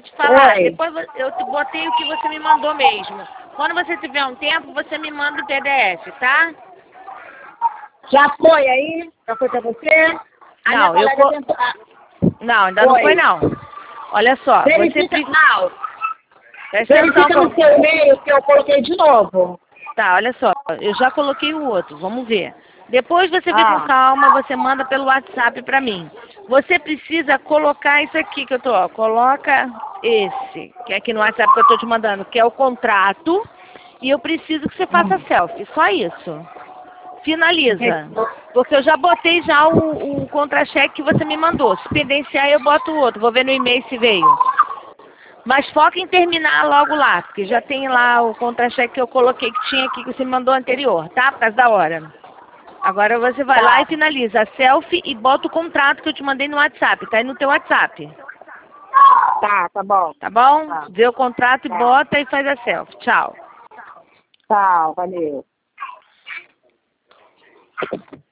te falar. Oi. Depois eu te botei o que você me mandou mesmo. Quando você tiver um tempo, você me manda o PDF, tá? Já foi aí? Já foi pra você? A minha Não, colega tentou... não, ainda não foi não. Olha só, Verifica, você não. presta atenção. Verifica no seu e-mail que eu coloquei de novo. Tá, olha só, eu já coloquei o outro, vamos ver. Depois você vê com Ah, calma, você manda pelo WhatsApp pra mim. Você precisa colocar isso aqui que eu tô, ó, coloca esse, que é aqui no WhatsApp que eu tô te mandando, que é o contrato, e eu preciso que você faça selfie, só isso. Finaliza. Porque eu já botei já o contra-cheque que você me mandou. Se pendenciar, eu boto o outro. Vou ver no e-mail se veio. Mas foca em terminar logo lá, porque já tem lá o contra-cheque que eu coloquei que tinha aqui que você me mandou anterior, tá? Por causa da hora. Agora você vai lá tá. e finaliza a selfie e bota o contrato que eu te mandei no WhatsApp. Tá aí no teu WhatsApp. Tá bom. Tá bom? Tá. Vê o contrato e Tá. bota e faz a selfie. Tchau. Tchau, valeu.